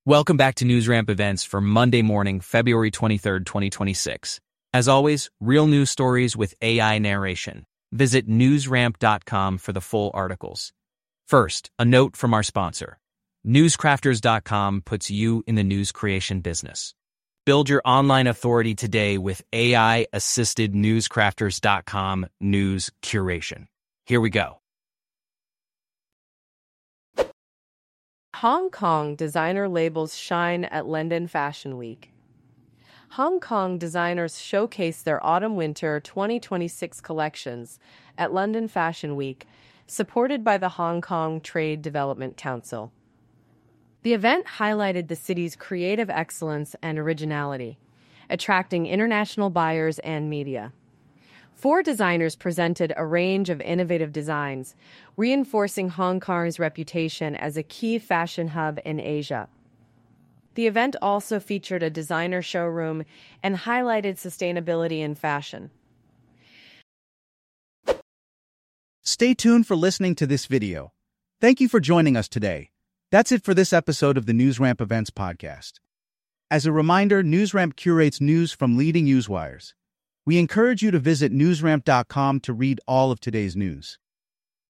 Welcome back to NewsRamp Events for Monday morning, February 23rd, 2026. As always, real news stories with AI narration. Visit newsramp.com for the full articles. First, a note from our sponsor. Newscrafters.com puts you in the news creation business. Build your online authority today with AI-assisted Newscrafters.com news curation. Here we go. Hong Kong designer labels shine at London Fashion Week. Hong Kong designers showcase their autumn-winter 2026 collections at London Fashion Week, supported by the Hong Kong Trade Development Council. The event highlighted the city's creative excellence and originality, attracting international buyers and media. 4 designers presented a range of innovative designs, reinforcing Hong Kong's reputation as a key fashion hub in Asia. The event also featured a designer showroom and highlighted sustainability in fashion. Stay tuned for listening to this video. Thank you for joining us today. That's it for this episode of the NewsRamp Events podcast. As a reminder, NewsRamp curates news from leading newswires. We encourage you to visit newsramp.com to read all of today's news.